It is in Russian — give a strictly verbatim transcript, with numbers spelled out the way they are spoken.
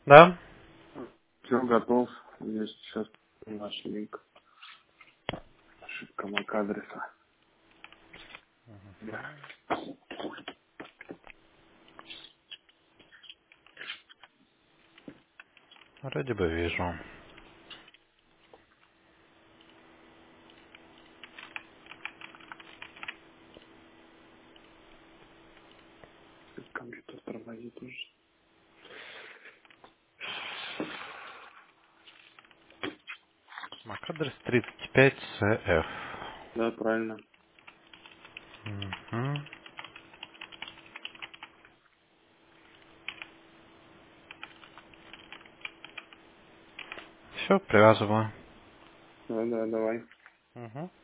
Да? Все готов. Здесь сейчас наш линк. Ошибка мак адреса. Да. Вроде бы вижу. Компьютер тормозит уже. MAC-адрес тридцать пять си эф. Да, правильно. Угу. Все, привязываю. Да, да, давай. Угу.